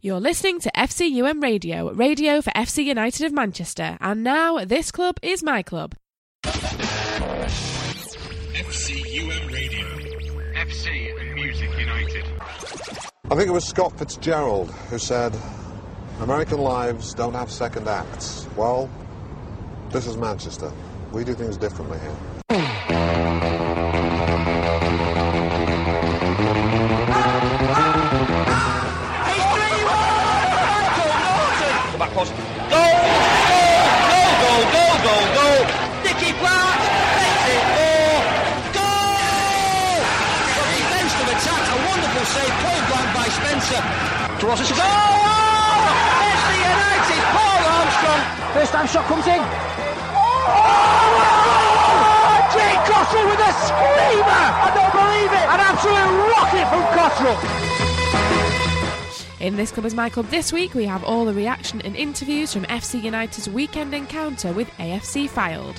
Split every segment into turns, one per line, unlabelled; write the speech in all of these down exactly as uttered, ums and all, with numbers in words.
You're listening to F C U M Radio, radio for F C United of Manchester. And now, this club is my club.
F C U M Radio. F C and Music United.
I think it was Scott Fitzgerald who said, American lives don't have second acts. Well, this is Manchester. We do things differently here.
Back post. Goal! Goal! Goal! Goal! Goal! Goal! Nicky Platt takes it for goal! From defence to attack, a wonderful save, point blank by Spencer. Towards the goal! Oh! F C United, Paul Armstrong. First time shot comes in. Oh! Jake Cottrell with a screamer! I don't believe it! An absolute rocket from Cottrell.
In This Club is My Club this week, we have all the reaction and interviews from F C United's weekend encounter with A F C Fylde.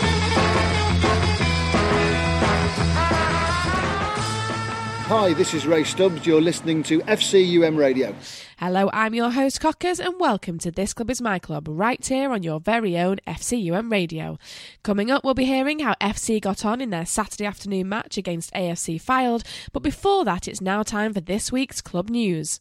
Hi, this is Ray Stubbs. You're listening to F C U M Radio.
Hello, I'm your host Cockers, and welcome to This Club is My Club, right here on your very own F C U M Radio. Coming up, we'll be hearing how F C got on in their Saturday afternoon match against A F C Fylde, but before that, it's now time for this week's club news.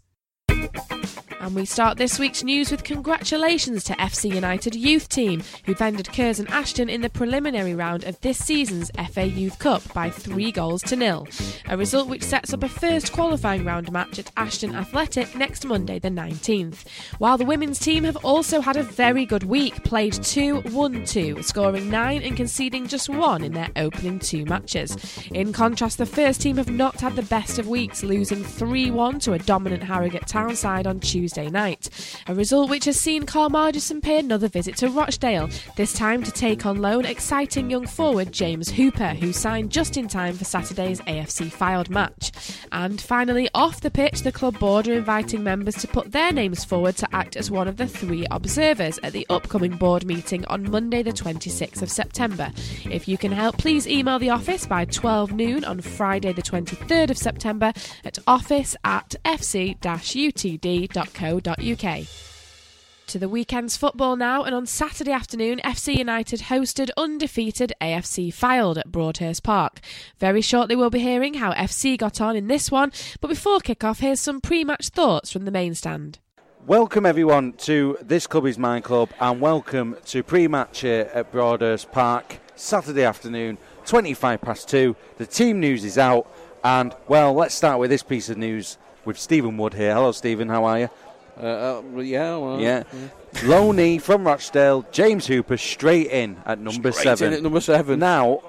And we start this week's news with congratulations to F C United youth team, who vended Curzon Ashton in the preliminary round of this season's F A Youth Cup by three goals to nil, a result which sets up a first qualifying round match at Ashton Athletic next Monday the nineteenth. While the women's team have also had a very good week, played two, won two, scoring nine and conceding just one in their opening two matches. In contrast, the first team have not had the best of weeks, losing three one to a dominant Harrogate Town side on Tuesday night, a result which has seen Carl Margison pay another visit to Rochdale, this time to take on loan exciting young forward James Hooper, who signed just in time for Saturday's A F C Fylde match. And finally, off the pitch, the club board are inviting members to put their names forward to act as one of the three observers at the upcoming board meeting on Monday the twenty-sixth of September. If you can help, please email the office by twelve noon on Friday the twenty-third of September at office at f c dash u t d dot co dot u k. To the weekend's football now, and on Saturday afternoon, F C United hosted undefeated A F C Fylde at Broadhurst Park. Very shortly we'll be hearing how F C got on in this one, but before kick-off, here's some pre-match thoughts from the main stand.
Welcome everyone to This Club is My Club, and welcome to pre-match here at Broadhurst Park, Saturday afternoon, twenty-five past two. The team news is out, and well, let's start with this piece of news with Stephen Wood here. Hello Stephen, how are you?
Uh, uh, yeah, well,
yeah. yeah. Loney from Rochdale, James Hooper straight in at number
straight
seven.
In at number seven.
Now,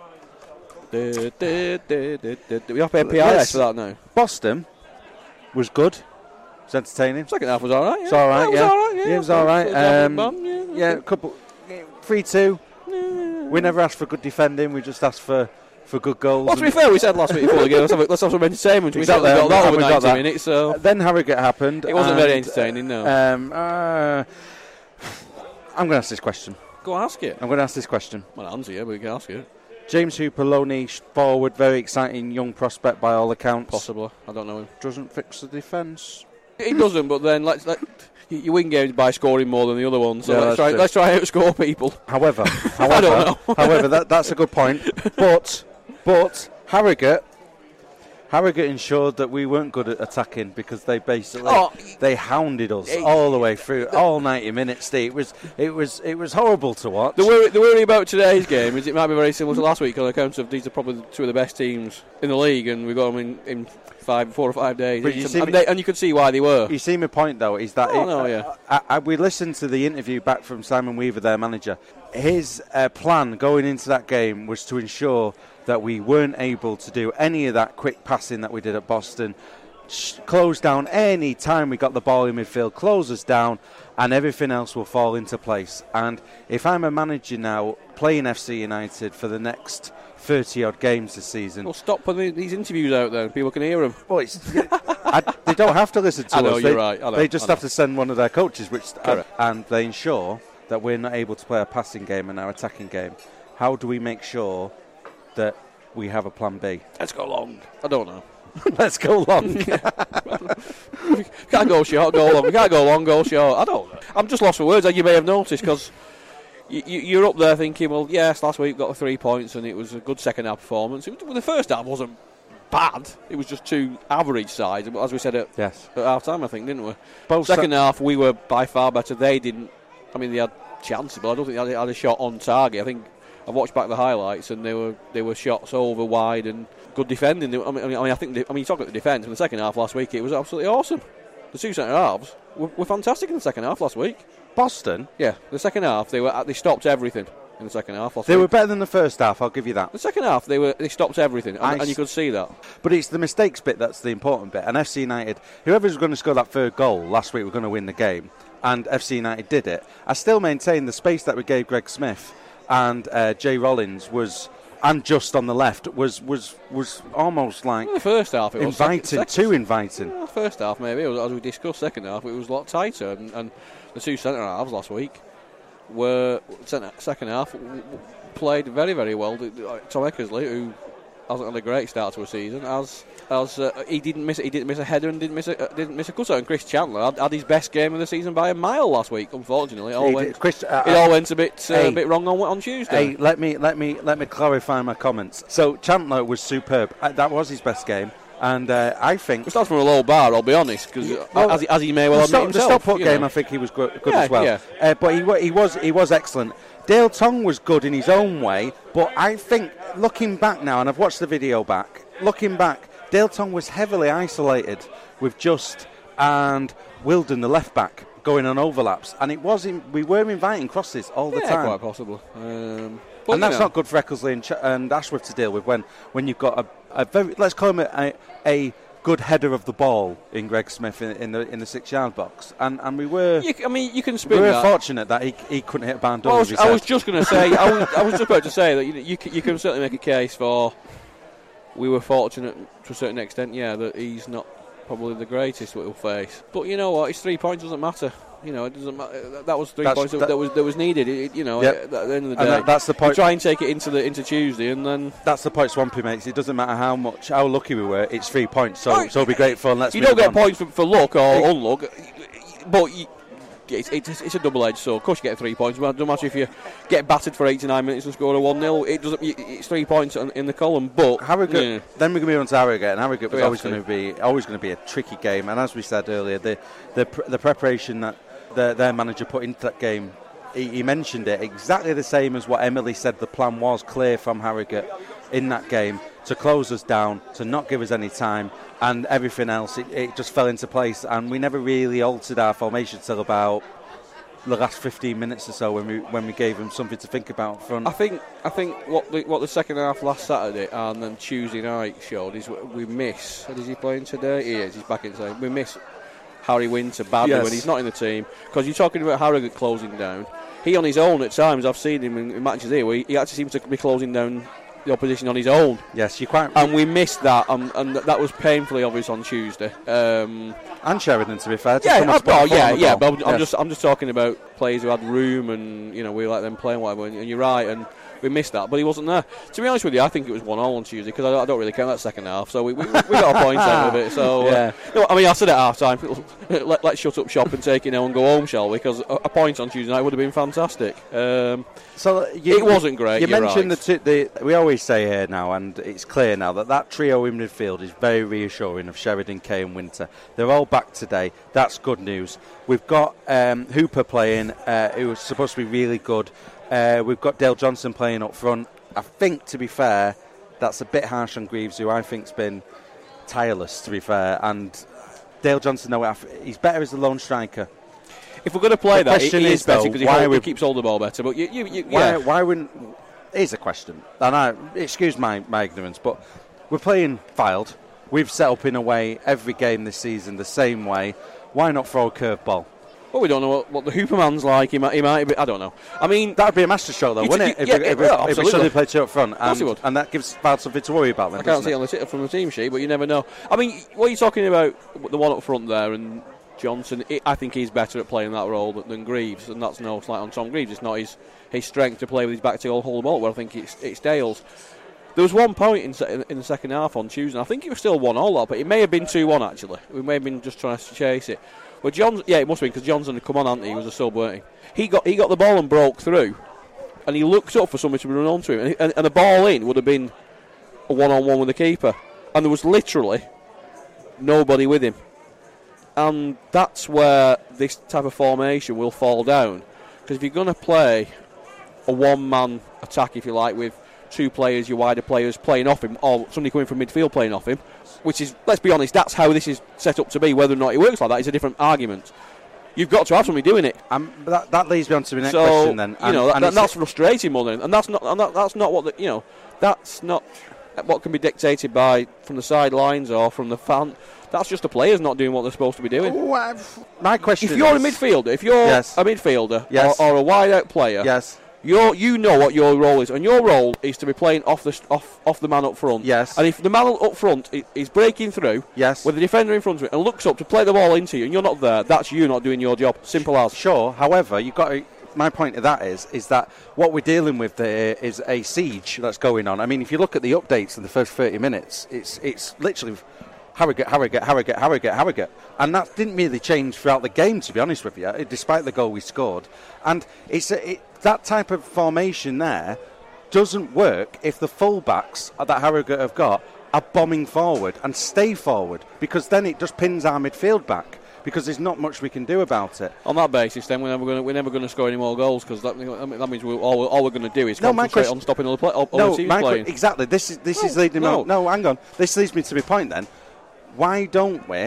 do, do, do, do, do. we have to pay P R S for that now?
Boston was good. It's entertaining.
Second half was all right. Yeah.
It's all right.
Yeah,
yeah.
It was all right. Yeah,
yeah it was all right. Um,
yeah,
yeah, a couple, three two. Yeah. We never asked for good defending. We just asked for. For good goals.
Well, to be fair, we said last week before the game, let's have, let's have some entertainment.
Exactly.
We got that over ninety
that.
minutes. So.
Uh, then Harrogate happened.
It wasn't
and,
very entertaining, no.
Um, uh, I'm going to ask this question.
Go ask it.
I'm going to ask this question.
Well, answer you, but we can ask it.
James Hooper, Loney, forward, very exciting young prospect by all accounts.
Possibly. I don't know him.
Doesn't fix the defence.
He doesn't, but then let's let. You win games by scoring more than the other ones, so
yeah,
let's, try, let's try to outscore people.
However, however,
I don't know.
however, that, that's a good point. But, but Harrogate, Harrogate ensured that we weren't good at attacking because they basically
oh,
they hounded us it, all the way through, all ninety minutes. Steve. It was it was it was horrible to watch.
The worry, the worry about today's game is it might be very similar to last week on account of these are probably two of the best teams in the league, and we've got them in. in Five, four or five days,
but you see
and,
me,
they, and you could see why they were.
You see my point, though, is that
oh,
it,
no, yeah.
I, I, we listened to the interview back from Simon Weaver, their manager. His uh, plan going into that game was to ensure that we weren't able to do any of that quick passing that we did at Boston. Sh- close down any time we got the ball in midfield, close us down, and everything else will fall into place. And if I'm a manager now playing F C United for the next thirty-odd games this season.
Well, stop putting these interviews out there. People can hear them.
Well, it's, I, they don't have to listen to
I know,
us.
You're
they,
right. I know,
they just
I know.
have to send one of their coaches, which and, and they ensure that we're not able to play our passing game and our attacking game. How do we make sure that we have a plan B?
Let's go long. I don't know.
Let's go long.
We can't go short, go long. We can't go long, go short. I don't know. I'm just lost for words, as you may have noticed, because you, you're up there thinking, well, yes, last week we got the three points and it was a good second half performance. It, well, the first half wasn't bad. It was just two average sides, as we said at,
yes.
at half time, I think, didn't we?
Both
second
sa-
half, we were by far better. They didn't. I mean, they had chances, but I don't think they had, had a shot on target. I think I've watched back the highlights, and they were they were shots over wide and good defending. I mean, I mean, I think. The, I mean, you talk about the defence in the second half last week. It was absolutely awesome. The two centre halves were, were fantastic in the second half last week.
Boston,
yeah, the second half they were they stopped everything in the second half. Last
they
week.
were better than the first half. I'll give you that.
The second half they were they stopped everything, and, and you could see that.
But it's the mistakes bit that's the important bit. And F C United, whoever was going to score that third goal last week, were going to win the game. And F C United did it. I still maintain the space that we gave Greg Smith and uh, Jay Rollins was, and just on the left, was was was almost like
well, the first half it was
inviting,
second,
too inviting.
Well, first half maybe, as we discussed. Second half it was a lot tighter, and, and the two centre halves last week were centre, second half w- w- played very very well. Tom Eckersley, who hasn't had a great start to a season, as as uh, he didn't miss he didn't miss a header and didn't miss a uh, didn't miss a cutter. And Chris Chandler had, had his best game of the season by a mile last week. Unfortunately, it all, went,
Chris, uh,
it all went a bit uh,
hey,
a bit wrong on on Tuesday.
Hey, let me let me let me clarify my comments. So Chandler was superb. Uh, that was his best game. And uh, I think...
It starts from a low bar, I'll be honest, because
well,
as, as he may well
the
admit
stop,
himself.
The stop-put game,
know.
I think he was good, good
yeah,
as well.
Yeah.
Uh, but he, he was he was excellent. Dale Tong was good in his own way, but I think, looking back now, and I've watched the video back, looking back, Dale Tong was heavily isolated with Just and Wilden, the left-back, going on overlaps. And it was in, we were inviting crosses all the
yeah,
time.
quite possibly. Um, But
and that's
know.
not good for Eckersley and, Ch- and Ashworth to deal with when, when you've got a, a very, let's call him a, a, a good header of the ball in Greg Smith in, in the in the six yard box, and and we were.
You, I mean, you can spin.
We were
that.
fortunate that he he couldn't hit a barn door.
Well, I was,
with his
I was
head.
just going to say, I was, I was just about to say that you, you can, you can certainly make a case for. We were fortunate to a certain extent, yeah, that he's not probably the greatest we'll face. But you know what? His three points doesn't matter. You know, it doesn't matter. That was three
that's,
points that,
that,
that was that was needed. It, you know,
yep.
at, at the end of the day,
and that, that's the point.
You try and take it into the into Tuesday, and then
that's the point Swampy makes. It doesn't matter how much how lucky we were. It's three points, so
oh,
so be grateful. And let's
you
move
don't get
on.
points for, for luck or unluck, but. You, It's, it's, it's a double-edged sword. Of course, you get three points. It doesn't matter if you get battered for eighty-nine minutes and score a one nil. It doesn't. It's three points in the column. But
Harrogate.
Yeah.
Then we're going to move on to Harrogate, and Harrogate was
We
always
have
going to be always going to be a tricky game. And as we said earlier, the the, pr- the preparation that the, their manager put into that game, he, he mentioned it exactly the same as what Emily said. The plan was clear from Harrogate in that game to close us down, to not give us any time, and everything else. It, it just fell into place, and we never really altered our formation till about the last fifteen minutes or so when we when we gave him something to think about up front.
I think I think what the what the second half last Saturday and then Tuesday night showed is we miss. Is he playing today? He is. He's back in today. We miss Harry Winter badly
yes.
when he's not in the team, because you're talking about Harrogate closing down. He on his own at times. I've seen him in, in matches here where he, he actually seems to be closing down the opposition on his own.
Yes, you quite.
And we missed that, and, and that was painfully obvious on Tuesday. Um,
and Sheridan, to be fair. To
yeah, oh, yeah, yeah.
Ball.
But I'm
yes.
just, I'm just talking about players who had room, and you know, we let them play and whatever. And you're right, and we missed that, but he wasn't there. To be honest with you, I think it was one all on Tuesday, because I, I don't really count that second half. So we, we, we got a point out of it. So
yeah.
uh, no, I mean, I said at half time, let, let's shut up shop and take it now and go home, shall we? Because a, a point on Tuesday night would have been fantastic. Um,
so you,
it wasn't great.
You
you're
mentioned
right.
the, t- the. We always say here now, and it's clear now that that trio in midfield is very reassuring of Sheridan, Kay, and Winter. They're all back today. That's good news. We've got um, Hooper playing, uh, who was supposed to be really good. Uh, we've got Dale Johnson playing up front. I think, to be fair, that's a bit harsh on Greaves, who I think's been tireless, to be fair. And Dale Johnson, no, he's better as a lone striker.
If we're going to play
the
that, it, it is,
is
better
though,
because he,
why
hold,
we,
he keeps hold the ball better. But you, you, you,
why,
yeah.
why wouldn't? Here's a question, and I excuse my, my ignorance, but we're playing Fylde. We've set up in a way every game this season the same way. Why not throw a curveball?
Well, we don't know what, what the Hooperman's like. He might, he might be, I don't know. I mean,
that would be a masterstroke, though,
you,
wouldn't it? If,
yeah,
we, if,
yeah,
we, if we suddenly played two up front, and,
would.
and that gives Fylde something to worry about. Then,
I can't see
it?
it on the t- from the team sheet, but you never know. I mean, what are you talking about? The one up front there, and Johnson. It, I think he's better at playing that role than, than Greaves, and that's no slight on Tom Greaves. It's not his, his strength to play with his back to hold the ball. Where I think it's it's Dale's. There was one point in, se- in the second half on Tuesday, I think it was still one all, but it may have been two one actually. We may have been just trying to chase it. Well, John, yeah, it must have been because Johnson had come on, hadn't he? He was a sub, weren't he? He got, he got the ball and broke through, and he looked up for somebody to run onto him, and, and, and the ball in would have been a one-on-one with the keeper. And there was literally nobody with him. And that's where this type of formation will fall down. Because if you're going to play a one-man attack, if you like, with two players, your wider players playing off him, or somebody coming from midfield playing off him, which is, let's be honest, that's how this is set up to be. Whether or not it works like that is a different argument. You've got to have somebody doing it.
Um, that, that leads me on to the next
so,
question then.
You know,
and,
that,
and
that's frustrating more than, and that's not, and that, that's not what the, you know, that's not what can be dictated by from the sidelines or from the fan. That's just the players not doing what they're supposed to be doing.
Oh, I've, my question
if you're
is,
a midfielder, if you're
yes.
a midfielder
yes.
or, or a wide-out player,
yes.
You're, you know what your role is, and your role is to be playing off the off off the man up front.
Yes.
And if the man up front is breaking through,
yes.
with the defender in front of it, and looks up to play the ball into you, and you're not there, that's you not doing your job. Simple as.
Sure. However, you've got to, my point of that is is that what we're dealing with there is a siege that's going on. I mean, if you look at the updates in the first thirty minutes, it's it's literally Harrogate, Harrogate, Harrogate, Harrogate, Harrogate. And that didn't really change throughout the game, to be honest with you, despite the goal we scored. And it's a, it, that type of formation there doesn't work if the fullbacks that Harrogate have got are bombing forward and stay forward, because then it just pins our midfield back, because there's not much we can do about it.
On that basis, then we're never going to, we're never going to score any more goals, because that, that means we're, all, all we're going to do is
no,
concentrate
question,
on stopping other, play, other
no,
teams
my
playing.
Qu- exactly. This is this
no,
is leading
no.
me. No, hang on. This leads me to my point then. Why don't we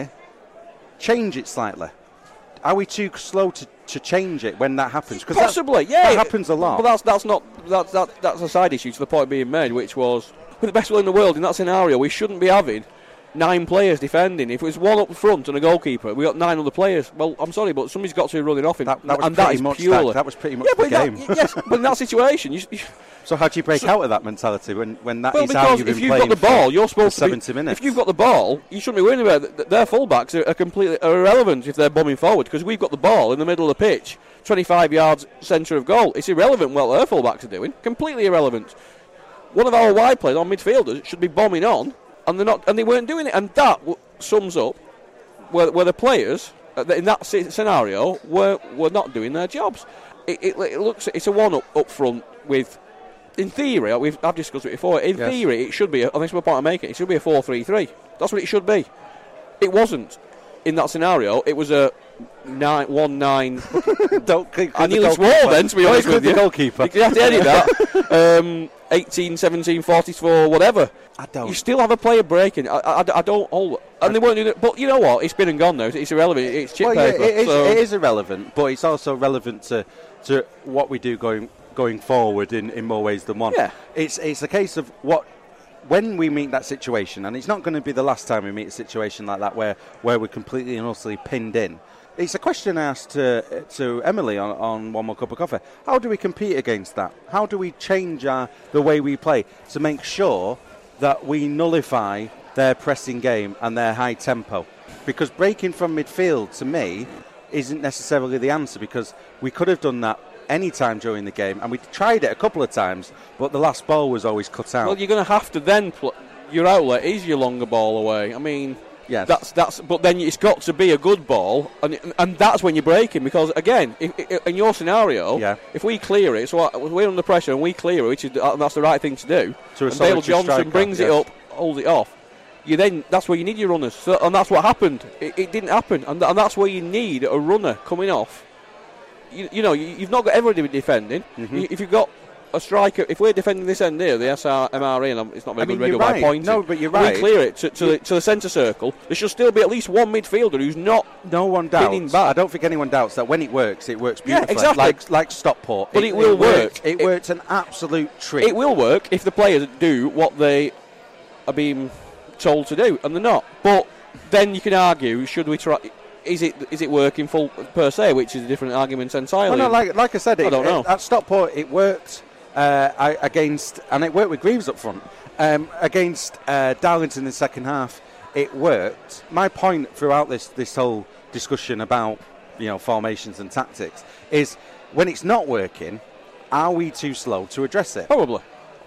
change it slightly? Are we too slow to, to change it when that happens?
Possibly,
that,
yeah.
That happens a lot.
But that's that's not that, that that's a side issue to the point being made, which was, with the best will in the world in that scenario, we shouldn't be having nine players defending. If it was one up front and a goalkeeper, we got nine other players. Well, I'm sorry, but somebody's got to be running off him,
that, that was
and that is
much
purely
that, that was pretty much
yeah,
the
but
game.
That, yes, but in that situation, you, you,
so how do you break
so,
out of that mentality when, when that
well,
is how you've been
if you've
playing
got the ball,
for,
you're supposed
for
to be,
seventy minutes?
If you've got the ball, you shouldn't be worrying about it. Their fullbacks are, are completely are irrelevant if they're bombing forward, because we've got the ball in the middle of the pitch, twenty-five yards centre of goal. It's irrelevant what their fullbacks are doing. Completely irrelevant. One of our wide players, our midfielders, should be bombing on, and they're not, and they weren't doing it. And that w- sums up where, where the players in that scenario were were not doing their jobs. It, it, it looks it's a one up up front with. In theory, we've I've discussed it before. In
yes.
theory, it should be. And this is my point I'm making. It should be a four three three. That's what it should be. It wasn't in that scenario. It was a nine one nine.
Don't click
I
the
nearly swore
goalkeeper.
then, to be
Don't
honest with
the
you.
goalkeeper.
You have to edit that. um, eighteen, seventeen, forty-four, whatever.
I don't.
You still have a player breaking. I, I, I don't. Hold, and they weren't doing it. But you know what? It's been and gone now. It's irrelevant. It's chip
well, yeah,
paper.
it is,
so.
it is irrelevant, but it's also relevant to to what we do going. going forward in, in more ways than one.
Yeah.
It's it's a case of what when we meet that situation, and it's not going to be the last time we meet a situation like that where, where we're completely and utterly pinned in. It's a question I asked to, to Emily on, on One More Cup of Coffee. How do we compete against that? How do we change our, the way we play to make sure that we nullify their pressing game and their high tempo? Because breaking from midfield, to me, isn't necessarily the answer, because we could have done that any time during the game, and we tried it a couple of times, but the last ball was always cut out.
Well, you're going to have to then pl- your outlet is your longer ball away. I mean,
yes.
that's that's. But then it's got to be a good ball, and and that's when you're breaking. Because again, if, if, in your scenario,
yeah.
if we clear it, so we're under pressure and we clear it, which is uh, that's the right thing to do.
To a
and Dale Johnson
striker,
brings
yes.
it up, holds it off. You then that's where you need your runners, so, and that's what happened. It, it didn't happen, and, and that's where you need a runner coming off. You, you know, you, you've not got everybody defending.
Mm-hmm.
You, if you've got a striker, if we're defending this end here, the S R M R E, and it's not very
I mean,
good regular
right.
by pointing.
No, but you're
we
right.
clear it to, to, the, to the centre circle. There should still be at least one midfielder who's not.
No one doubts. I don't think anyone doubts that when it works, it works beautifully.
Yeah, exactly.
Like like Stockport.
But it, it will
it
work.
Worked, it, it worked an absolute treat.
It will work if the players do what they are being told to do, and they're not. But then you can argue: should we try? Is it is it working full per se, which is a different argument entirely?
Well, no, like like I said, it,
I don't know.
It, at Stockport it worked uh, I, against, and it worked with Greaves up front um, against uh, Darlington in the second half. It worked. My point throughout this this whole discussion about you know formations and tactics is when it's not working, are we too slow to address it?
Probably.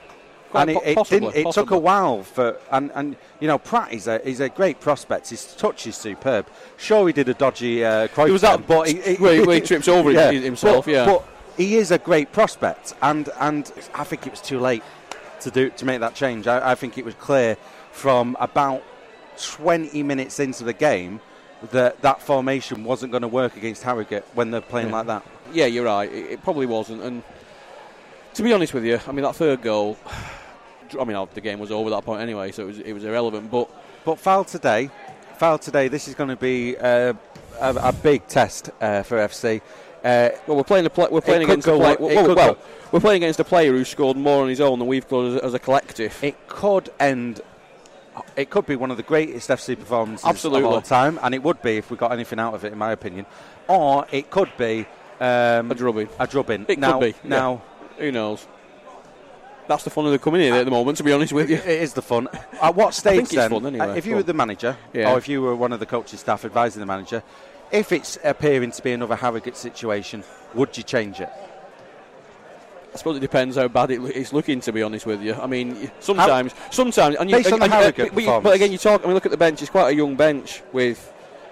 Quite
and it,
po-
it,
possibly,
didn't, it
possibly.
took a while for, and, and you know, Pratt is a, is a great prospect. His touch is superb. Sure, he did a dodgy uh, Cruyff
It was that,
turn, but he, he,
where, he, where he trips over
yeah,
himself,
but,
yeah.
But he is a great prospect, and, and I think it was too late to do to make that change. I, I think it was clear from about twenty minutes into the game that that formation wasn't going to work against Harrogate when they're playing
yeah.
like that.
Yeah, you're right. It, it probably wasn't. And to be honest with you, I mean, that third goal, I mean, the game was over at that point anyway, so it was it was irrelevant. But
but foul today, foul today. This is going to be uh, a, a big test uh, for F C. Uh,
well, we're playing a pla- we're playing against a player. Well, well we're playing against a player who scored more on his own than we've scored as, as a collective.
It could end. It could be one of the greatest F C performances
Absolutely.
of all time, and it would be if we got anything out of it, in my opinion. Or it could be um,
a drubbing.
A drubbing.
It
now,
could be.
Now,
yeah. Who knows? That's the fun of the coming here at the moment, to be honest with you.
It is the fun. At what stage
I think
then?
It's fun anyway.
Uh, if you were the manager,
yeah.
or if you were one of the coaching staff advising the manager, if it's appearing to be another Harrogate situation, would you change it?
I suppose it depends how bad it, it's looking, to be honest with you. I mean, sometimes, how, sometimes, and you,
based on
and,
the Harrogate
uh,
performance.
But again, you talk. I mean, look at the bench. It's quite a young bench with.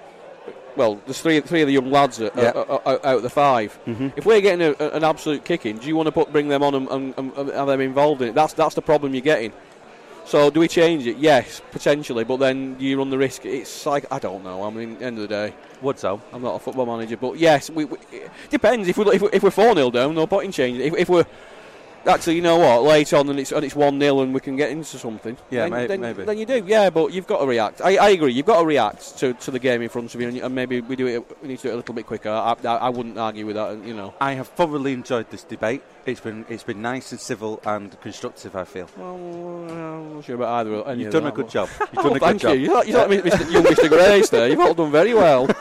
Well, there's three three of the young lads are,
yeah.
are, are, are out of the five.
Mm-hmm.
If we're getting a, a, an absolute kicking, do you want to put bring them on and, and, and have them involved in it? That's that's the problem you're getting. So, do we change it? Yes, potentially, but then you run the risk. It's like, I don't know. I mean, at the end of the day,
would so.
I'm not a football manager, but yes, we, we, it depends. If we if, we, if we're four nil down, no point in changing. If, if we're actually, you know what, late on and it's and it's one nil and we can get into something.
Yeah,
then,
maybe,
then,
maybe.
Then you do, yeah. But you've got to react. I, I agree. You've got to react to, to the game in front of you, and, and maybe we do it. We need to do it a little bit quicker. I, I, I wouldn't argue with that. You know.
I have thoroughly enjoyed this debate. It's been it's been nice and civil and constructive, I feel.
Well, I'm not sure about either. Any
You've
of
done
that,
a good
but.
job. You've
oh,
done a
thank
good job.
you. You're, you're like Mister young Mister Grace there. You've all done very well.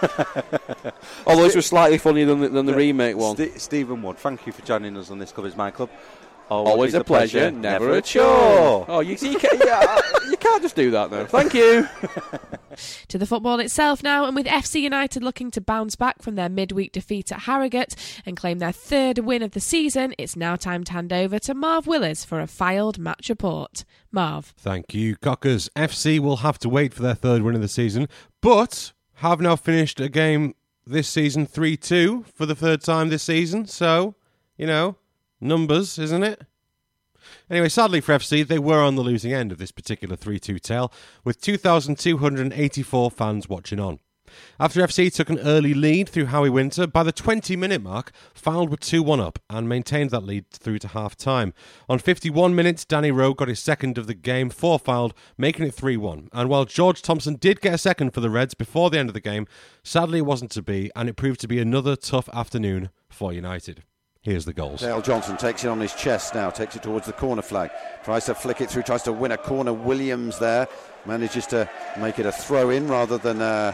Although this was slightly funnier than the, than the remake one.
St- Stephen Wood, thank you for joining us on This Club Is My Club.
Always, Always a, a pleasure, pleasure, never a chore. Oh, you, you, can't, yeah, you can't just do that now. Thank you.
To the football itself now, and with F C United looking to bounce back from their midweek defeat at Harrogate and claim their third win of the season, it's now time to hand over to Marv Willers for a filed match report. Marv.
Thank you, Cockers. F C will have to wait for their third win of the season, but have now finished a game this season three two for the third time this season, so, you know, numbers, isn't it? Anyway, sadly for F C, they were on the losing end of this particular three two tale, with two thousand two hundred eighty-four fans watching on. After F C took an early lead through Howie Winter, by the twenty-minute mark, Fylde were two one up and maintained that lead through to half-time. On fifty-one minutes, Danny Rowe got his second of the game for Fylde, making it three one. And while George Thompson did get a second for the Reds before the end of the game, sadly it wasn't to be, and it proved to be another tough afternoon for United. Here's the goals.
Dale Johnson takes it on his chest now, takes it towards the corner flag, tries to flick it through, tries to win a corner. Williams there manages to make it a throw in rather than a,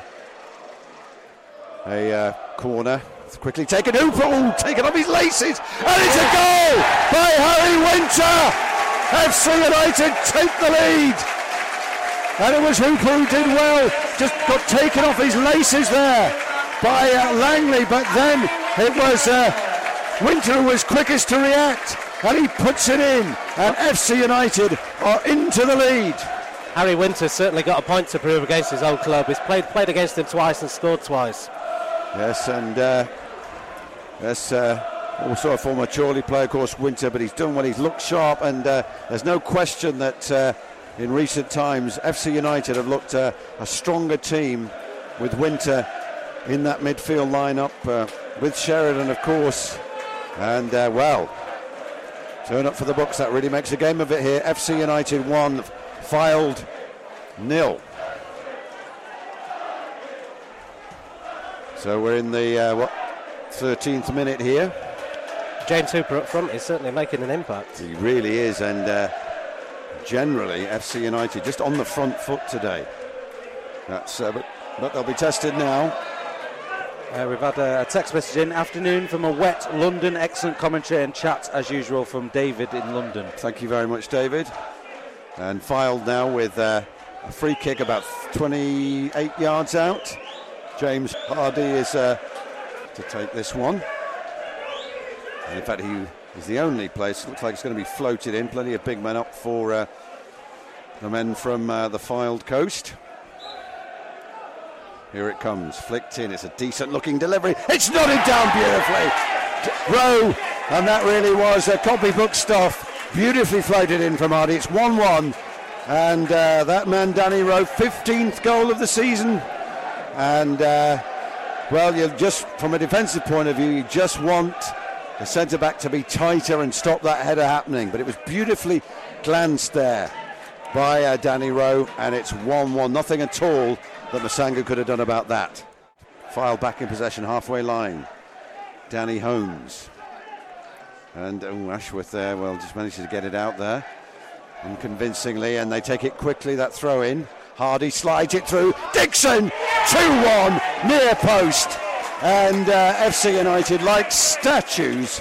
a uh, corner. It's quickly taken, Hooper, taken off his laces, and it's a goal by Harry Winter. F C United take the lead, and it was Hooper who did well, just got taken off his laces there by uh, Langley, but then it was uh, Winter was quickest to react, and he puts it in, and F C United are into the lead.
Harry Winter certainly got a point to prove against his old club. He's played played against him twice and scored twice.
Yes, and uh, yes, uh, also a former Chorley player, of course, Winter, but he's done well. He's looked sharp, and uh, there's no question that uh, in recent times F C United have looked uh, a stronger team with Winter in that midfield lineup, uh, with Sheridan, of course. And, uh, well, turn up for the books. That really makes a game of it here. F C United one, Fylde nil. So we're in the, uh, what, thirteenth minute here.
James Hooper up front is certainly making an impact.
He really is, and uh, generally F C United just on the front foot today. That's, uh, but, but they'll be tested now.
Uh, we've had a, a text message in afternoon from a wet London. Excellent commentary and chat as usual from David in London.
Thank you very much, David. And Fylde now with uh, a free kick about twenty-eight yards out. James Hardy is uh, to take this one. And in fact, he is the only place. Looks like it's going to be floated in. Plenty of big men up for uh, the men from uh, the Fylde coast. Here it comes, flicked in. It's a decent-looking delivery. It's nodded down beautifully. Rowe, and that really was uh, copybook stuff. Beautifully floated in from Hardy. It's one one, and uh, that man, Danny Rowe, fifteenth goal of the season. And, uh, well, you just, from a defensive point of view, you just want the centre-back to be tighter and stop that header happening. But it was beautifully glanced there by uh, Danny Rowe, and it's one one. Nothing at all that Masanga could have done about that. Fylde back in possession, halfway line. Danny Holmes. And oh, Ashworth there, well, just managed to get it out there unconvincingly, and they take it quickly, that throw in. Hardy slides it through. Dixon, two one, near post. And uh, F C United, like statues,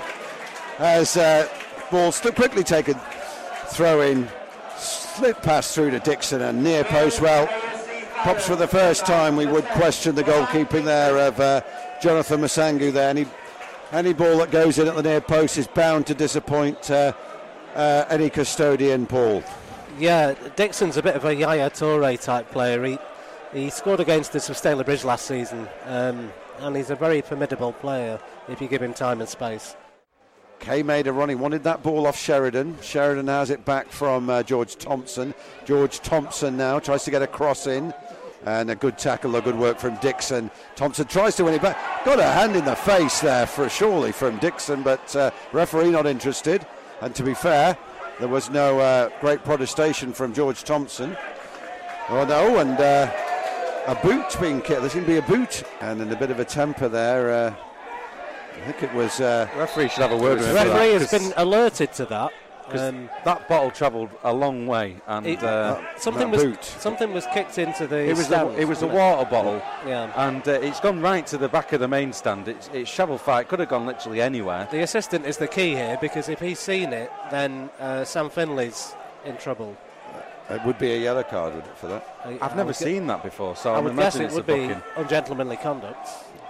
as uh, ball st- quickly taken, throw in, slip pass through to Dixon, and near post. Well, perhaps for the first time we would question the goalkeeping there of uh, Jonathan Masangu there. Any, any ball that goes in at the near post is bound to disappoint uh, uh, any custodian, Paul.
Yeah, Dixon's a bit of a Yaya Toure type player. He, he scored against us with Staley Bridge last season, um, and he's a very formidable player if you give him time and space.
Kay made a run. He wanted that ball off Sheridan. Sheridan has it back from uh, George Thompson. George Thompson now tries to get a cross in. And a good tackle, a good work from Dixon. Thompson tries to win it back. Got a hand in the face there, for surely, from Dixon, but uh, referee not interested. And to be fair, there was no uh, great protestation from George Thompson. Oh no, and uh, a boot being kicked. There seemed to be a boot. And in a bit of a temper there, uh, I think it was... Uh,
the referee should have a word with him.
The referee has been alerted to that.
Um, that bottle travelled a long way, and
it,
uh,
something was boot. something was kicked into the.
It was
stands,
a, it was a
it?
water bottle,
yeah,
and uh, it's gone right to the back of the main stand. It's, it's shovel fire. It could have gone literally anywhere.
The assistant is the key here, because if he's seen it, then uh, Sam Finley's in trouble.
It would be a yellow card, would it, for that?
I, I've I never seen that before, so
I
I'm
would guess it
it's
would be ungentlemanly conduct.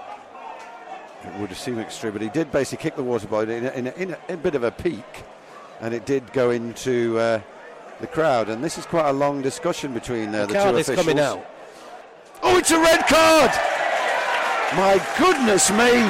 It would seem extreme, but he did basically kick the water bottle in a, in a, in a, in a bit of a peak. And it did go into uh, the crowd, and this is quite a long discussion between uh, the, the two officials.
Coming out.
Oh, it's a red card! My goodness me!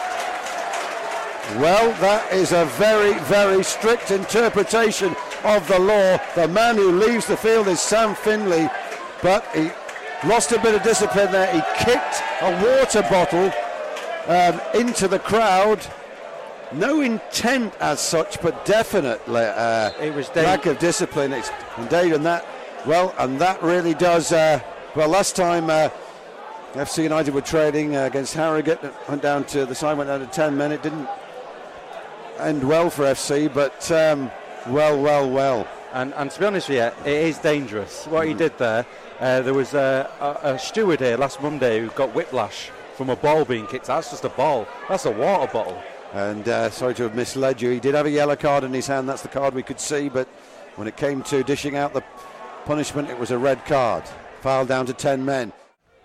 Well, that is a very, very strict interpretation of the law. The man who leaves the field is Sam Finley, but he lost a bit of discipline there. He kicked a water bottle um, into the crowd. No intent as such, but definite uh,
it was
lack of discipline. It's indeed, and that well, and that really does. Uh, well, last time uh, F C United were trading uh, against Harrogate, it went down to the side went down to ten men. It didn't end well for F C, but um, well, well, well.
And, and to be honest with you, it is dangerous what mm. he did there. Uh, there was a, a, a steward here last Monday who got whiplash from a ball being kicked. That's just a ball. That's a water bottle.
And uh, sorry to have misled you. He did have a yellow card in his hand. That's the card we could see. But when it came to dishing out the punishment, it was a red card. Foul down to ten men.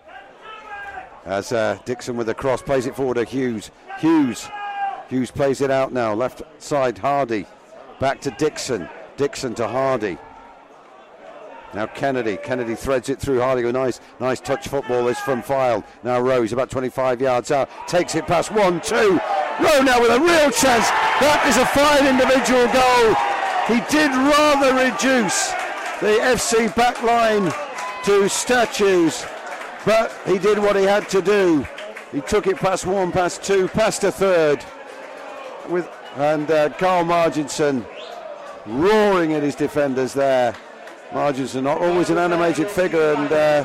As uh, Dixon with a cross plays it forward to Hughes. Hughes. Hughes plays it out now. Left side, Hardy. Back to Dixon. Dixon to Hardy. Now Kennedy. Kennedy threads it through Hardy with a nice, nice touch football. This from Fylde. Now Rose about twenty-five yards out. Takes it past one, two. Rowe now with a real chance. That is a fine individual goal. He did rather reduce the F C back line to statues, but he did what he had to do. He took it past one, past two, past a third. With and uh, Carl Marginson roaring at his defenders there. Marginson not always an animated figure, and uh,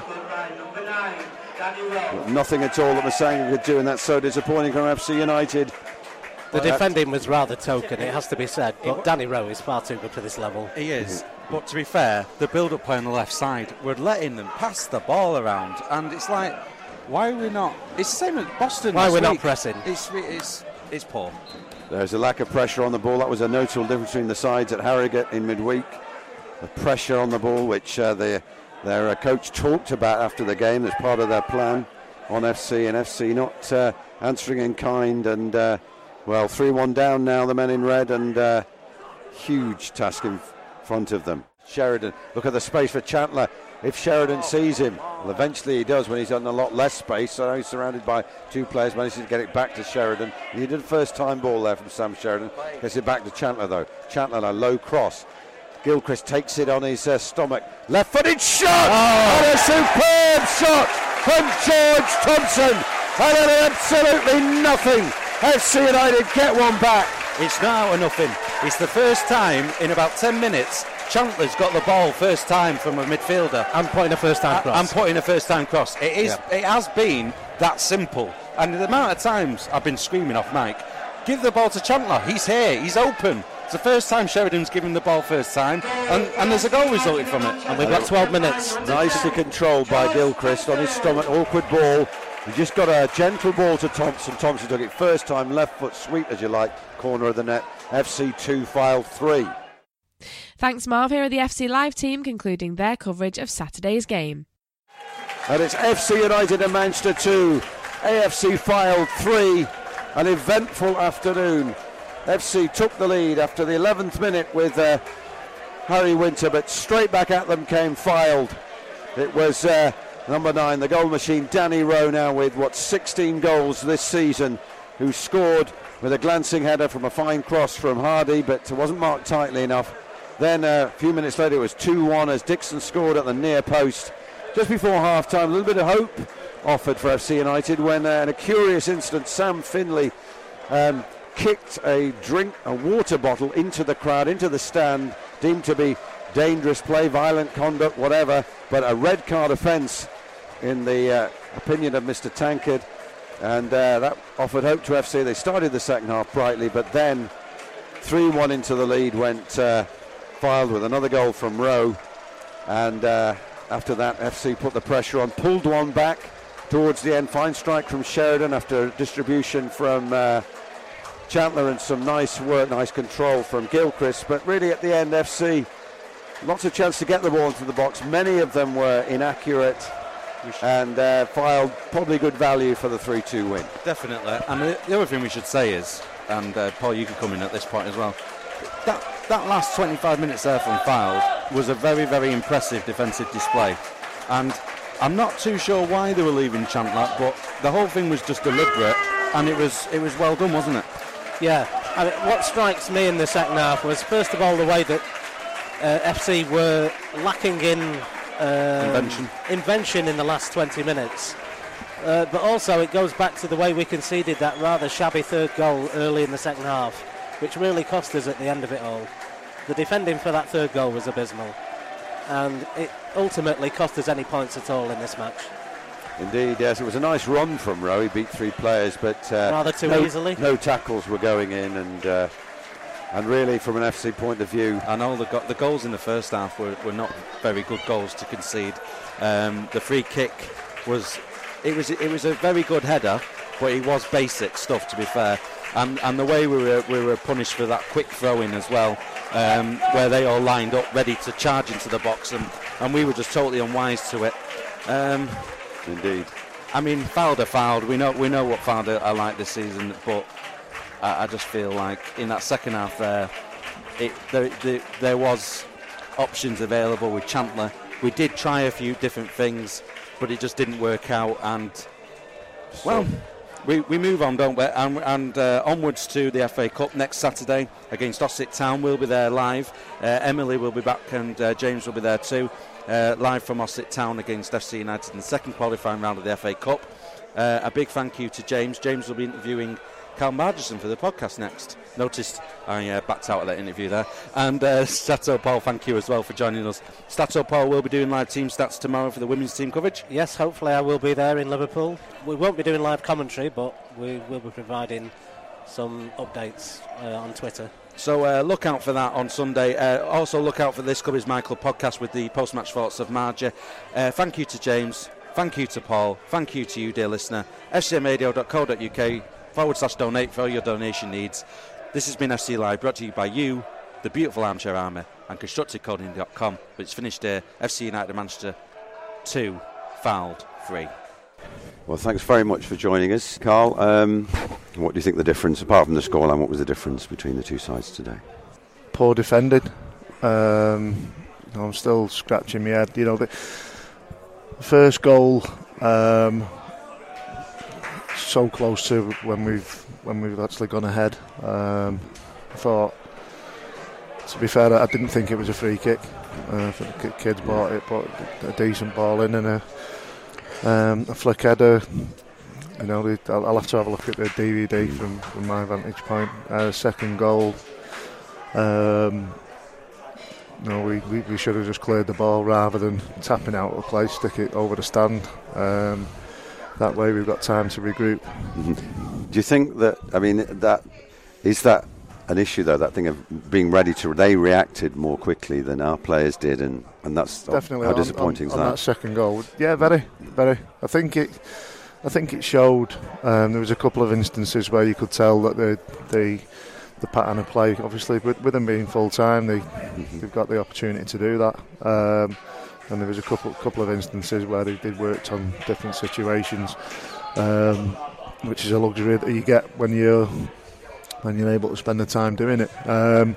nothing at all that Masanga could do, and that's so disappointing from F C United.
The defending was rather token, it has to be said, but Danny Rowe is far too good for this level.
He is, but to be fair, the build-up play on the left side, we're letting them pass the ball around, and it's like, why are we not? It's the same at Boston.
Why
we're
not pressing?
It's, it's, it's poor.
There's a lack of pressure on the ball. That was a notable difference between the sides at Harrogate in midweek. The pressure on the ball, which uh, their, their uh, coach talked about after the game as part of their plan on F C, and F C not uh, answering in kind, and uh, Well, three one down now, the men in red, and uh, huge task in front of them. Sheridan, look at the space for Chandler. If Sheridan sees him, well, eventually he does when he's on a lot less space. So he's surrounded by two players, manages to get it back to Sheridan. He did a first time ball there from Sam Sheridan. Gets it back to Chandler though. Chandler, a low cross. Gilchrist takes it on his uh, stomach. Left-footed shot! Oh. And a superb shot from George Thompson. And then absolutely nothing. F C United get one back.
It's not out of nothing. It's the first time in about ten minutes Chandler's got the ball first time from a midfielder.
I'm putting a first time cross.
I'm putting a first time cross. It is. Yeah. It has been that simple. And the amount of times I've been screaming off mic, give the ball to Chandler. He's here. He's open. It's the first time Sheridan's given the ball first time, and, and there's a goal resulted from it.
And we've got twelve minutes.
Nicely controlled by Gilchrist on his stomach. Awkward ball. He just got a gentle ball to Thompson. Thompson took it first time, left foot sweep as you like, corner of the net. F C two, Fylde three.
Thanks, Marv. Here are the F C Live team concluding their coverage of Saturday's game.
And it's F C United and Manchester two, A F C Fylde three. An eventful afternoon. F C took the lead after the eleventh minute with uh, Harry Winter, but straight back at them came Fylde. It was uh, number nine, the goal machine, Danny Rowe, now with, what, sixteen goals this season, who scored with a glancing header from a fine cross from Hardy, but wasn't marked tightly enough. Then uh, a few minutes later it was two one as Dixon scored at the near post. Just before half-time, a little bit of hope offered for F C United when uh, in a curious incident, Sam Finley um, kicked a drink, a water bottle into the crowd, into the stand, deemed to be dangerous play, violent conduct, whatever, but a red card offence in the uh, opinion of Mister Tankard, and uh, that offered hope to F C. They started the second half brightly, but then three one into the lead went uh, Fylde with another goal from Rowe, and uh, after that F C put the pressure on, pulled one back towards the end. Fine strike from Sheridan after distribution from uh, Chandler, and some nice work, nice control from Gilchrist, but really at the end F C lots of chance to get the ball into the box. Many of them were inaccurate, and uh, Fylde probably good value for the three two win.
Definitely. And the, the other thing we should say is, and uh, Paul, you can come in at this point as well, that that last twenty-five minutes there from Fylde was a very, very impressive defensive display. And I'm not too sure why they were leaving Chandler, but the whole thing was just deliberate, and it was it was well done, wasn't it?
Yeah. I mean, what strikes me in the second half was, first of all, the way that uh, F C were lacking in uh,
invention.
invention in the last twenty minutes. Uh, but also it goes back to the way we conceded that rather shabby third goal early in the second half, which really cost us at the end of it all. The defending for that third goal was abysmal, and it ultimately cost us any points at all in this match.
Indeed, yes, it was a nice run from Rowe. He beat three players, but uh,
rather too
no,
easily.
No tackles were going in, and uh, and really, from an F C point of view,
I know the, go- the goals in the first half were, were not very good goals to concede. Um, the free kick was it was it was a very good header, but it was basic stuff, to be fair. And and the way we were we were punished for that quick throw in as well, um, where they all lined up ready to charge into the box, and, and we were just totally unwise to it. Um,
Indeed.
I mean, Fylde are Fylde. We know we know what Fylde are like this season, but I, I just feel like in that second half there, it there, there, there was options available with Chandler. We did try a few different things, but it just didn't work out. And well, we, we move on, don't we? And, and uh, onwards to the F A Cup next Saturday against Ossett Town. We'll be there live. Uh, Emily will be back, and uh, James will be there too. Uh, live from Ossett Town against F C United in the second qualifying round of the F A Cup. Uh, a big thank you to James. James will be interviewing Cal Margerson for the podcast next. Noticed I uh, backed out of that interview there. And uh, Stato Paul, thank you as well for joining us. Stato Paul will be doing live team stats tomorrow for the women's team coverage.
Yes, hopefully I will be there in Liverpool. We won't be doing live commentary, but we will be providing some updates uh, on Twitter.
So uh, look out for that on Sunday. Uh, also look out for this Club is My Club podcast with the post-match thoughts of Marger. Uh, thank you to James. Thank you to Paul. Thank you to you, dear listener. f c m radio dot co dot u k forward slash donate for all your donation needs. This has been F C Live, brought to you by you, the beautiful Armchair Army, and constructive coding dot com. But it's finished here. F C United Manchester two, Fylde three.
Well, thanks very much for joining us, Carl. Um, what do you think the difference, apart from the scoreline, what was the difference between the two sides today?
Poor defending. Um, I'm still scratching my head. You know, the first goal, um, so close to when we've when we've actually gone ahead. Um, I thought, to be fair, I didn't think it was a free kick. Uh, I think the kids bought it, but a decent ball in and a, um, a flick header. You know, the, I'll, I'll have to have a look at the D V D from, from my vantage point. Uh, second goal. Um, no, we, we, we should have just cleared the ball rather than tapping out of play, stick it over the stand. Um, that way we've got time to regroup.
Mm-hmm. Do you think that, I mean, that is that an issue though, that thing of being ready to, they reacted more quickly than our players did, and, and that's
definitely
how
on,
disappointing
on,
is
on
that?
that second goal. Yeah, very, very. I think it I think it showed. Um, there was a couple of instances where you could tell that the the the pattern of play, obviously with, with them being full time, they mm-hmm. they've got the opportunity to do that. Um, and there was a couple couple of instances where they did worked on different situations, um, which is a luxury that you get when you're when you're able to spend the time doing it. Um,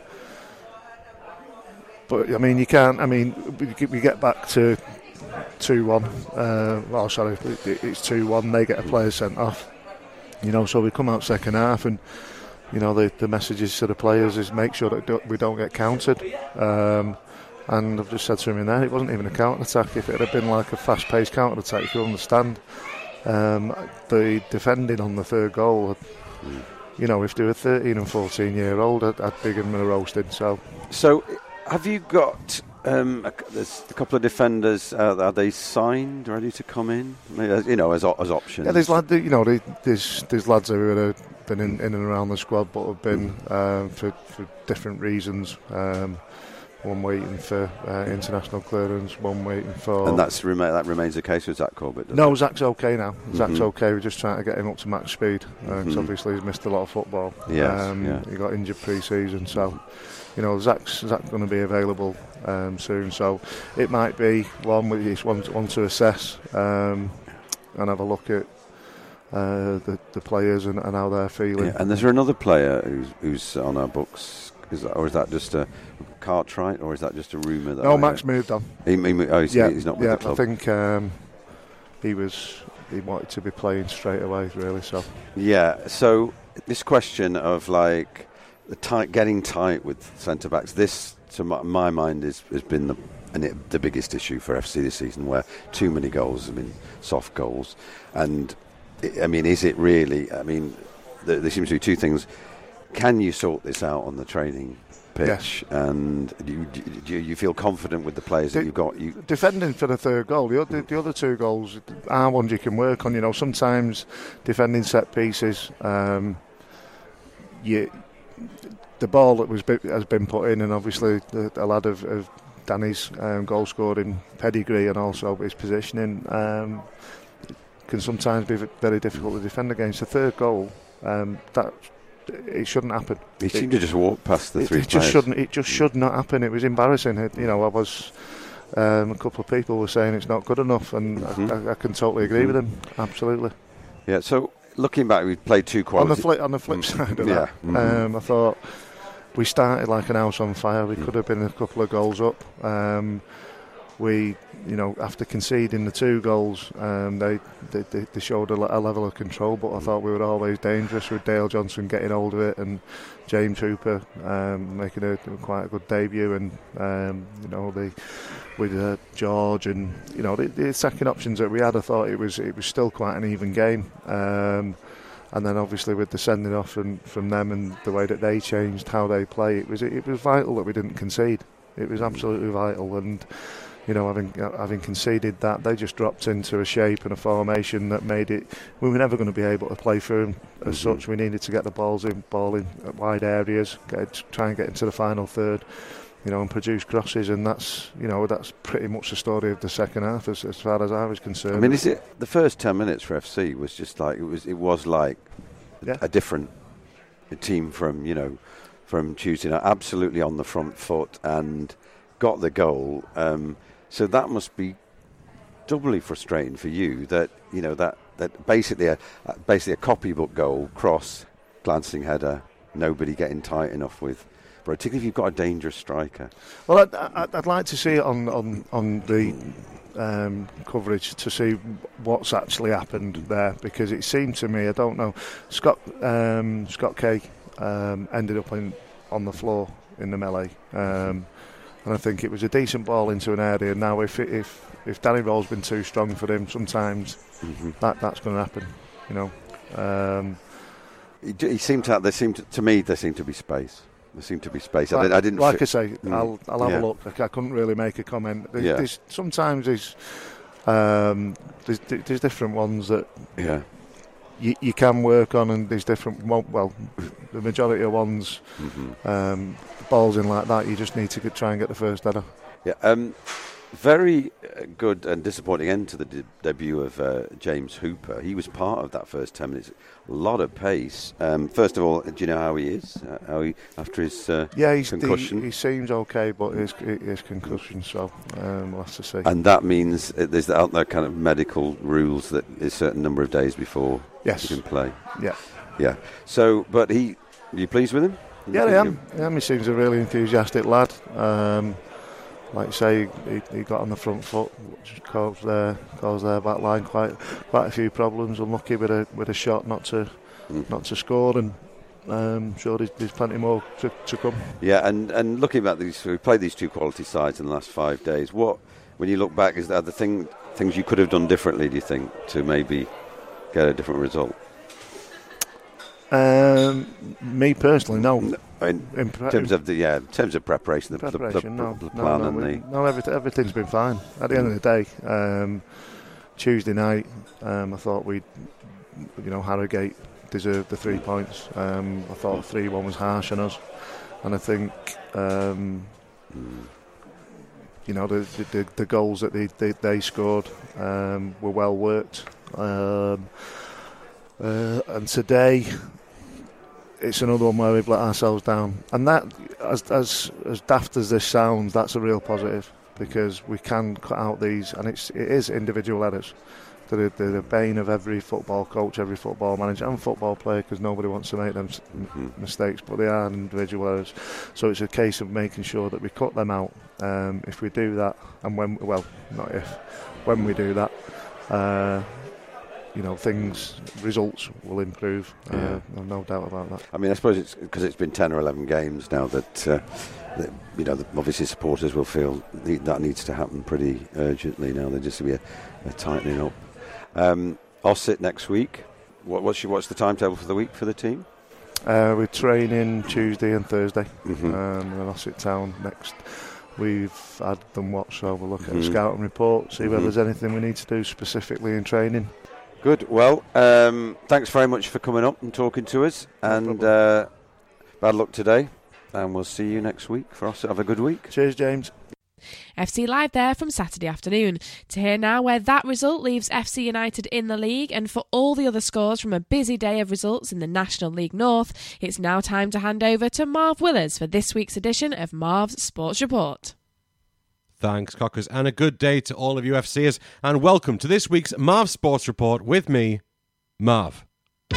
but I mean, you can't. I mean, we, we get back to two one. Uh, well, sorry, it's two one. They get a player sent off. You know, so we come out second half and. You know, the, the messages to the players is make sure that do, we don't get countered. Um, and I've just said to him in there, it wasn't even a counter-attack. If it had been like a fast-paced counter-attack, you could understand. Um, the defending on the third goal, you know, if they were thirteen and fourteen year old, I'd, I'd be giving them a roasting. So,
so have you got, um, a, there's a couple of defenders, uh, are they signed, ready to come in? You know, as as options?
Yeah, there's, lad, you know, there's, there's lads who are been in, in and around the squad, but have been um, for, for different reasons. Um, one waiting for uh, international clearance, one waiting for.
And that's rema- that remains the case with Zach Corbett.
No,
it?
Zach's okay now. Mm-hmm. Zach's okay. We're just trying to get him up to max speed because uh, mm-hmm. obviously he's missed a lot of football.
Yes,
um,
yeah.
He got injured pre-season, so you know Zach's Zach's going to be available um, soon. So it might be one we just want, want to assess um, and have a look at. Uh, the, the players and, and how they're feeling.
Yeah, and is there another player who's, who's on our books? Is that, or is that just a Cartwright, or is that just a rumour? That
no,
I
Max
heard?
moved on.
He, he, oh, he's,
yeah,
he's not with
yeah,
the club.
I think um, he was. He wanted to be playing straight away, really. So.
Yeah. So this question of like the tight, getting tight with centre backs. This, to my, my mind, is has been the and it, the biggest issue for F C this season, where too many goals have been soft goals, and. I mean, is it really? I mean, there, there seems to be two things. Can you sort this out on the training pitch?
Yes.
And do you, do you feel confident with the players De- that you've got? You
defending for the third goal. The other, the other two goals are ones you can work on. You know, sometimes defending set pieces, um, you, the ball that was has been put in, and obviously the, a lad of, of Danny's um, goal scoring pedigree and also his positioning. Um, can sometimes be very difficult to defend against. The third goal, um, that it shouldn't happen.
He seemed to just walk past the
it,
three
it
players.
Just shouldn't. It just should not happen. It was embarrassing. It, you know, I was. Um, a couple of people were saying it's not good enough, and mm-hmm. I, I can totally agree mm-hmm. with them. Absolutely.
Yeah. So looking back, we played two quality.
On the flip, on the flip mm-hmm. side of
yeah.
that, mm-hmm. um, I thought we started like an house on fire. We mm-hmm. could have been a couple of goals up. Um, we. You know, after conceding the two goals, um, they, they they showed a, a level of control. But I thought we were always dangerous with Dale Johnson getting hold of it and James Hooper um, making a quite a good debut, and um, you know the with uh, George and you know the, the second options that we had. I thought it was it was still quite an even game. Um, and then obviously with the sending off from, from them and the way that they changed how they play, it was it was vital that we didn't concede. It was absolutely vital, and. You know, having having conceded that, they just dropped into a shape and a formation that made it. We were never going to be able to play through them as mm-hmm. such. We needed to get the balls in, ball in at wide areas, get, try and get into the final third, you know, and produce crosses. And that's, you know, that's pretty much the story of the second half, as, as far as I was concerned.
I mean, is it the first ten minutes for F C was just like it was? It was like
yeah.
a different team from you know from Tuesday night, absolutely on the front foot and got the goal. Um, So that must be doubly frustrating for you that, you know, that that basically a basically a copybook goal, cross, glancing header, nobody getting tight enough with. Particularly if you've got a dangerous striker.
Well, I'd, I'd, I'd like to see it on on on the um, coverage to see what's actually happened there, because it seemed to me, I don't know, Scott um, Scott Kay um, ended up in, on the floor in the melee, um, and I think it was a decent ball into an area. Now, if it, if if Danny Roll's been too strong for him, sometimes mm-hmm. that that's going to happen. You know, um,
he, he seemed to. Have, there seemed to, to me there seemed to be space. There seemed to be space.
Like,
I, did, I didn't.
Like
fi-
I say,
mm.
I'll, I'll have
yeah.
a look. I, I couldn't really make a comment. There's,
yeah.
there's, sometimes there's, um, there's there's different ones that
yeah.
you, you can work on, and there's different. Well, the majority of ones,
mm-hmm.
um, balls in like that, you just need to get, try and get the first header.
Yeah. Um, very good and disappointing end to the de- debut of uh, James Hooper. He was part of that first ten minutes. A lot of pace. Um, first of all, do you know how he is? Uh, how he after his uh,
yeah, he's
concussion?
He, he seems okay, but his his concussion. So um, we'll have to see.
And that means uh, there's out there kind of medical rules that a certain number of days before
yes.
you can play.
Yeah,
yeah. So, but he, are you pleased with him?
Yeah, I am. Yeah, he seems a really enthusiastic lad. Um, Like you say, he, he got on the front foot, which caused their caused their back line quite quite a few problems. Unlucky with a with a shot not to mm. not to score, and um, sure there's, there's plenty more to, to come.
Yeah, and, and looking at these, we played these two quality sides in the last five days. What, when you look back, is there the thing things you could have done differently? Do you think to maybe get a different result?
Um, me personally, no.
no in, in, pre- in terms of the yeah, in terms of preparation, the,
preparation,
the, the,
no,
the plan
no, no,
and
we,
the
no, everything, everything's been fine. At the end of the day, um, Tuesday night, um, I thought we'd, you know, Harrogate deserved the three points. Um, I thought three one was harsh on us, and I think, um, mm. you know, the, the the goals that they they, they scored um, were well worked. Um, uh, and today, it's another one where we've let ourselves down, and that, as as as daft as this sounds, that's a real positive, because we can cut out these, and it's it is individual errors. They're, they're the bane of every football coach, every football manager, and football player, because nobody wants to make them mm-hmm. mistakes, but they are individual errors. So it's a case of making sure that we cut them out. Um, if we do that, and when well, not if, when we do that. Uh, You know, things, results will improve.
Yeah.
Uh, no doubt about that.
I mean, I suppose it's because it's been ten or eleven games now that, uh, that you know, the, obviously supporters will feel that needs to happen pretty urgently now. There just to be a, a tightening up. Um, I'll sit next week. What, what's your, what's the timetable for the week for the team?
Uh, we're training Tuesday and Thursday.
Mm-hmm.
Um, and I'll sit down next. We've had them watch, so we'll look at
mm-hmm.
a scouting report, see mm-hmm. whether there's anything we need to do specifically in training.
Good. Well, um, thanks very much for coming up and talking to us. No and uh, bad luck today. And we'll see you next week. For us, have a good week.
Cheers, James.
F C Live there from Saturday afternoon. To hear now where that result leaves F C United in the league, and for all the other scores from a busy day of results in the National League North, it's now time to hand over to Marv Willers for this week's edition of Marv's Sports Report.
Thanks, Cockers, and a good day to all of you FCers, and welcome to this week's Marv Sports Report with me, Marv.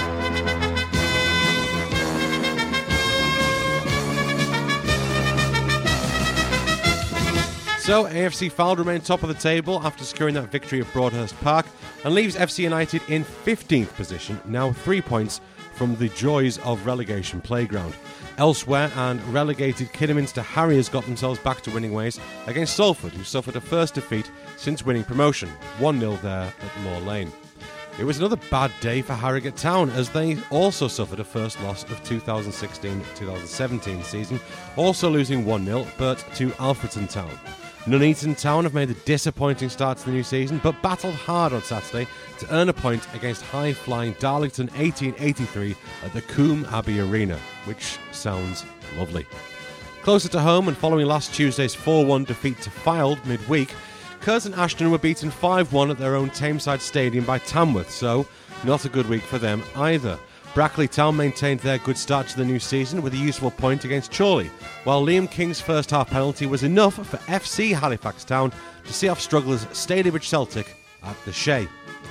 So, A F C Fylde remain top of the table after securing that victory at Broadhurst Park, and leaves F C United in fifteenth position, now three points from the joys of relegation playground. Elsewhere, and relegated Kidderminster Harriers got themselves back to winning ways against Salford, who suffered a first defeat since winning promotion, one nil there at Law Lane. It was another bad day for Harrogate Town, as they also suffered a first loss of twenty sixteen twenty seventeen season, also losing one nil, but to Alfreton Town. Nuneaton Town have made a disappointing start to the new season, but battled hard on Saturday to earn a point against high-flying Darlington eighteen eighty-three at the Coombe Abbey Arena, which sounds lovely. Closer to home, and following last Tuesday's four one defeat to Fylde midweek, Curzon Ashton were beaten five one at their own Tameside Stadium by Tamworth, so not a good week for them either. Brackley Town maintained their good start to the new season with a useful point against Chorley, while Liam King's first half penalty was enough for F C Halifax Town to see off strugglers Stalybridge Celtic at the Shea.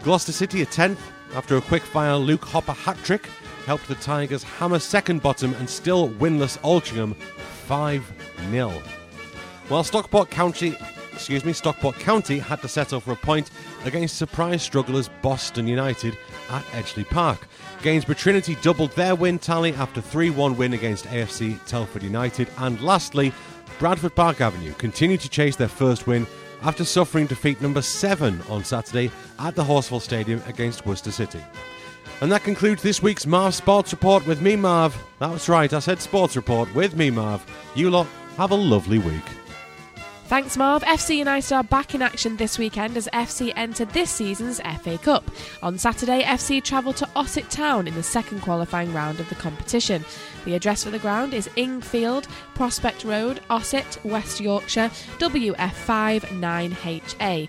Gloucester City are tenth after a quick-fire Luke Hopper hat-trick helped the Tigers hammer second bottom and still winless Altrincham five nil. While Stockport County, excuse me, Stockport County had to settle for a point against surprise strugglers Boston United at Edgeley Park. Gainsborough Trinity doubled their win tally after three one win against A F C Telford United. And lastly, Bradford Park Avenue continued to chase their first win after suffering defeat number seven on Saturday at the Horsfall Stadium against Worcester City. And that concludes this week's Marv Sports Report with me, Marv. That was right, I said Sports Report with me, Marv. You lot have a lovely week.
Thanks, Marv. F C United are back in action this weekend as F C enter this season's F A Cup. On Saturday, F C travel to Ossett Town in the second qualifying round of the competition. The address for the ground is Ing Field, Prospect Road, Ossett, West Yorkshire, W F five nine H A.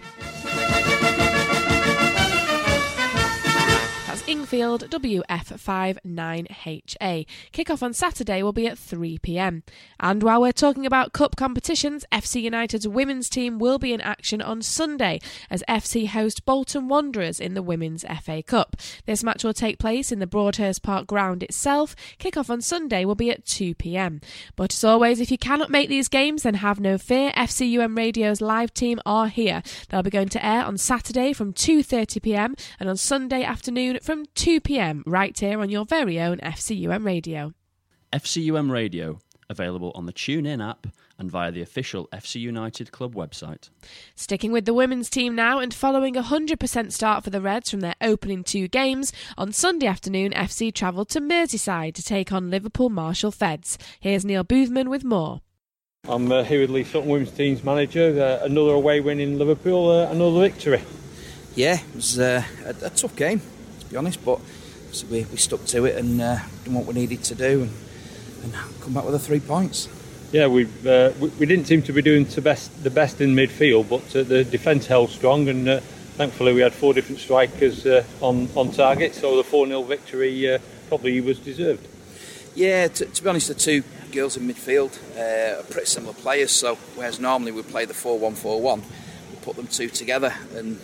Ingfield W F five nine H A. Kick-off on Saturday will be at three p m. And while we're talking about cup competitions, F C United's women's team will be in action on Sunday as F C host Bolton Wanderers in the Women's F A Cup. This match will take place in the Broadhurst Park ground itself. Kick-off on Sunday will be at two p m. But as always, if you cannot make these games, then have no fear. F C U M Radio's live team are here. They'll be going to air on Saturday from two thirty p m and on Sunday afternoon from two p m right here on your very own F C U M Radio.
F C U M Radio, available on the TuneIn app and via the official F C United Club website.
Sticking with the women's team now and following a one hundred percent start for the Reds from their opening two games, on Sunday afternoon F C travelled to Merseyside to take on Liverpool Marshall Feds. Here's Neil Boothman with more.
I'm uh, here with Lee Sutton, women's team's manager. Uh, another away win in Liverpool, uh, another victory.
Yeah, it was uh, a, a tough game, to be honest, but so we, we stuck to it and uh, done what we needed to do and, and come back with the three points.
Yeah, we've, uh, we, we didn't seem to be doing the best, the best in midfield, but uh, the defence held strong and uh, thankfully we had four different strikers uh, on, on target, so the four nil victory uh, probably was deserved.
Yeah, to, to be honest, the two girls in midfield uh, are pretty similar players, so whereas normally we play the four one four one, we put them two together and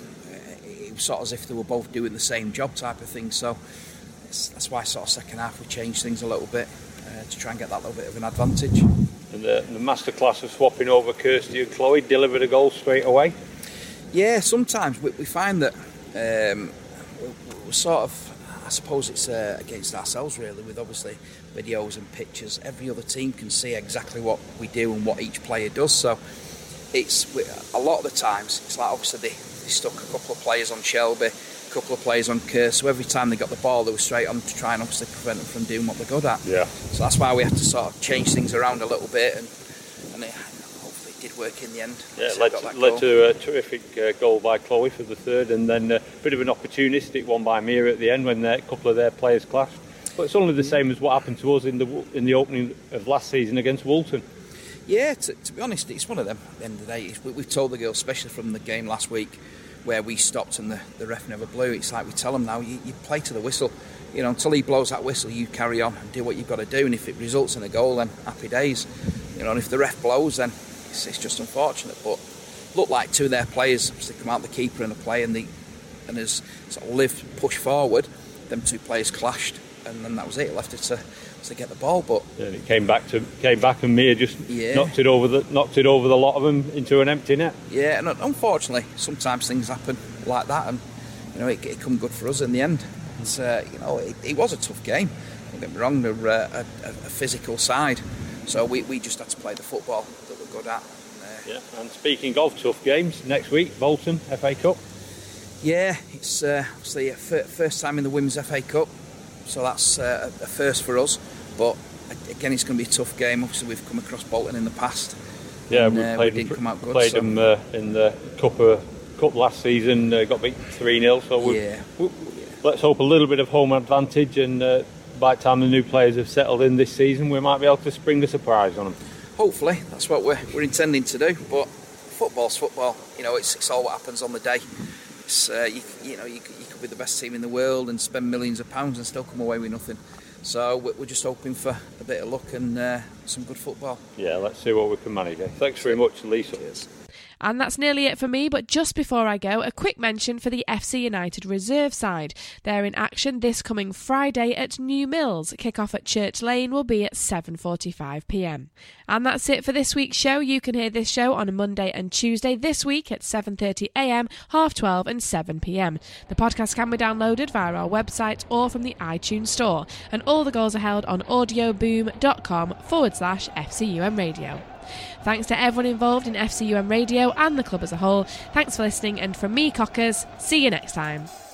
it was sort of as if they were both doing the same job type of thing, so that's why sort of second half we changed things a little bit uh, to try and get that little bit of an advantage.
And the, the masterclass of swapping over Kirsty and Chloe delivered a goal straight away?
Yeah, sometimes we, we find that um, we're sort of, I suppose it's uh, against ourselves really, with obviously videos and pictures. Every other team can see exactly what we do and what each player does, so it's a lot of the times it's like obviously they, they stuck a couple of players on Shelby, a couple of players on Kerr, so every time they got the ball they were straight on to try and obviously prevent them from doing what they're good at.
Yeah.
So that's why we have to sort of change things around a little bit, and, and it, hopefully it did work in the end.
Yeah,
so
led, to, led to a terrific uh, goal by Chloe for the third, and then a bit of an opportunistic one by Mia at the end when a couple of their players clashed. But it's only the same as what happened to us in the in the opening of last season against Woolton.
Yeah, to, to be honest, it's one of them. At the end of the day, we, we've told the girls, especially from the game last week, where we stopped and the, the ref never blew. It's like we tell them now, you, you play to the whistle. You know, until he blows that whistle, you carry on and do what you've got to do. And if it results in a goal, then happy days. You know, and if the ref blows, then it's, it's just unfortunate. But looked like two of their players, they come out the keeper and the play, and the and as sort of Liv pushed forward, them two players clashed, and then that was it. It left it to. to get the ball, but
yeah, it came back to came back and Mia just
yeah.
knocked it over the knocked it over the lot of them into an empty net.
Yeah, and unfortunately, sometimes things happen like that, and you know it, it come good for us in the end. It's, uh, you know, it, it was a tough game. Don't get me wrong, they're uh, a, a physical side, so we, we just had to play the football that we're good at. And, uh,
yeah, and speaking of tough games, next week Bolton F A Cup.
Yeah, it's uh, obviously a f- first time in the Women's F A Cup. So that's uh, a first for us, but again it's going to be a tough game. Obviously we've come across Bolton in the past.
Yeah,
and,
we
uh,
played,
we didn't come out good,
played
so.
them uh, in the cup, uh, cup last season, uh, got beat three nil, so we,
yeah.
we, let's hope a little bit of home advantage, and uh, by the time the new players have settled in this season we might be able to spring a surprise on them.
Hopefully, that's what we're, we're intending to do, but football's football, you know, it's, it's all what happens on the day. It's, uh, you, you know, you, you could be the best team in the world and spend millions of pounds and still come away with nothing. So we're just hoping for a bit of luck and uh, some good football.
Yeah, let's see what we can manage. Thanks very much, Lisa.
Cheers.
And that's nearly it for me, but just before I go, a quick mention for the F C United reserve side. They're in action this coming Friday at New Mills. Kick-off at Church Lane will be at seven forty-five p m. And that's it for this week's show. You can hear this show on a Monday and Tuesday this week at seven thirty a m, half twelve and seven p m. The podcast can be downloaded via our website or from the iTunes store, and all the goals are held on audioboom.com forward slash FCUM Radio. Thanks to everyone involved in F C U M Radio and the club as a whole. Thanks for listening, and from me, Cockers, see you next time.